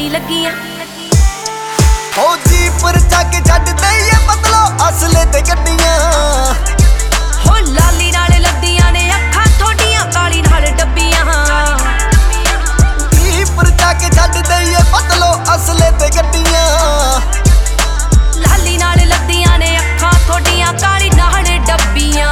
ਨਹੀਂ ਲੱਗੀਆਂ। ਫੌਜੀ ਪਰ ਚੱਕ ਛੱਡ ਦਈਏ ਬਦਲੋ ਅਸਲੇ ਤੇ ਗੱਡੀਆਂ। ਹੋ ਲਾਲੀ ਨਾਲ ਲੱਦੀਆਂ ਨੇ ਅੱਖਾਂ ਥੋਡੀਆਂ ਕਾਲੀ ਨਾਲ ਡੱਬੀਆਂ। ਕੀ ਪਰ ਚੱਕ ਛੱਡ ਦਈਏ ਬਦਲੋ ਅਸਲੇ ਤੇ ਗੱਡੀਆਂ। ਲਾਲੀ ਨਾਲ ਲੱਦੀਆਂ ਨੇ ਅੱਖਾਂ ਥੋਡੀਆਂ ਕਾਲੀ ਨਾਲ ਡੱਬੀਆਂ।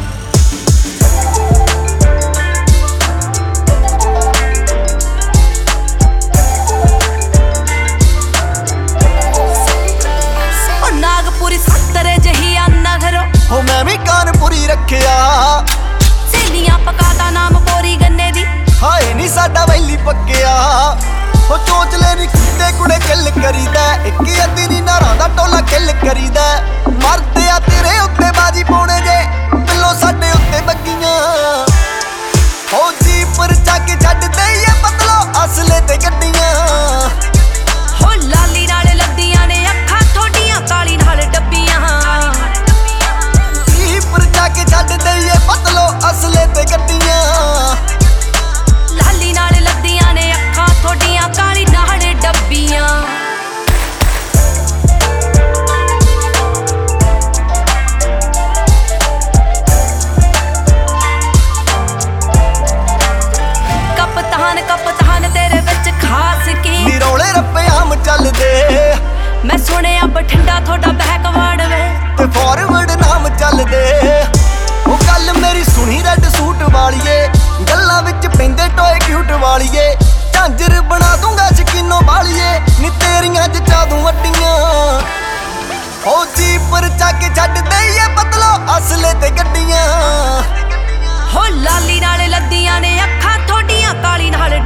ਨਾਗਪੁਰੀ ਸੰਤਰੇ ਜਹੀ ਆ ਨਗਰੋ ਹੋ ਮੈਂ ਵੀ ਕਾਨਪੁਰੀ ਰੱਖਿਆ। ਸੇਲੀਆਂ ਪਕਾਤਾ ਨਾਮ ਬੋਰੀ ਗੰਨੇ ਦੀ ਹਾਏ ਨੀ ਸਾਡਾ ਵੈਲੀ ਪੱਕਿਆ। ਹੋ ਚੋਚਲੇ ਨੀ ਕੁੱਤੇ ਕੁੜੇ ਕਿੱਲ ਕਰੀਦਾ। ਇੱਕ ਅੱਧੀ ਨੀ ਨਾਰਾਂ ਦਾ ਟੋਲਾ ਕਿੱਲ ਕਰੀਦਾ। ਮਰਦੇ ਆ ਤੇਰੇ ਉੱਤੇ ਬਾਜੀ ਪਾਉਣੇ ਜੇ ਪਿੱਲੋ ਸਾਡੇ ਉੱਤੇ ਬੱਗੀਆਂ। ਫੌਜੀ ਪਰ ਚੱਕ ਛੱਡ ਦਈਏ ਬਦਲੋ ਅਸਲੇ ਤੇ ਗੱਡੀਆਂ। ਹੋ ਲਾਲੀ ਨਾਲ ਲੱਦੀਆਂ ਨੇ ਅੱਖਾਂ ਥੋਡੀਆਂ ਕਾਲੀ ਨਾਲ ਡੱਬੀਆਂ। ਕੀ ਪਰ ਚੱਕ ਛੱਡ ਦਈਏ ਬਦਲੋ ਅਸਲੇ ਤੇ ਗੱਡੀਆਂ। ਲਾਲੀ ਨਾਲ ਲੱਦੀਆਂ ਨੇ ਅੱਖਾਂ ਥੋਡੀਆਂ ਕਾਲੀ ਨਾਲ ਡੱਬੀਆਂ। ਕਪਤਾਨ ਤੇਰੇ ਵਿੱਚ ਖਾਸ ਕੀ ਨਿਰੋਲੇ ਰੱਪੇ ਆਮ ਚੱਲਦੇ। ਮੈਂ ਸੁਣਿਆ ਬਠਿੰਡਾ ਤੁਹਾਡਾ ਬੈਕਵਰਡ ਵੇ ਤੇ ਫਾਰਵਰਡ ਨਾਮ ਚੱਲਦੇ। ਉਹ ਗੱਲ ਮੇਰੀ ਸੁਣੀ ਰੈੱਡ ਸੂਟ ਵਾਲੀਏ। ਗੱਲਾਂ ਵਿੱਚ ਪੈਂਦੇ ਟੋਏ ਕਿਊਟ ਵਾਲੀਏ। ਝਾਂਜਰ ਬਣਾ ਦੂੰਗਾ ਸ਼ਕੀਨੋ ਵਾਲੀਏ। ਨੀ ਤੇਰੀਆਂ ਜਚਾ ਦੂੰ ਅੱਡੀਆਂ। ਫੌਜੀ ਪਰ ਚੱਕ ਛੱਡ ਦਈਏ ਬਦਲੋ ਅਸਲੇ ਤੇ ਗੱਡੀਆਂ। ਹੋ ਲਾਲੀ ਨਾਲ ਲੱਦੀਆਂ ਨੇ ਅੱਖਾਂ ਥੋਡੀਆਂ ਕਾਲੀ ਨਾਲ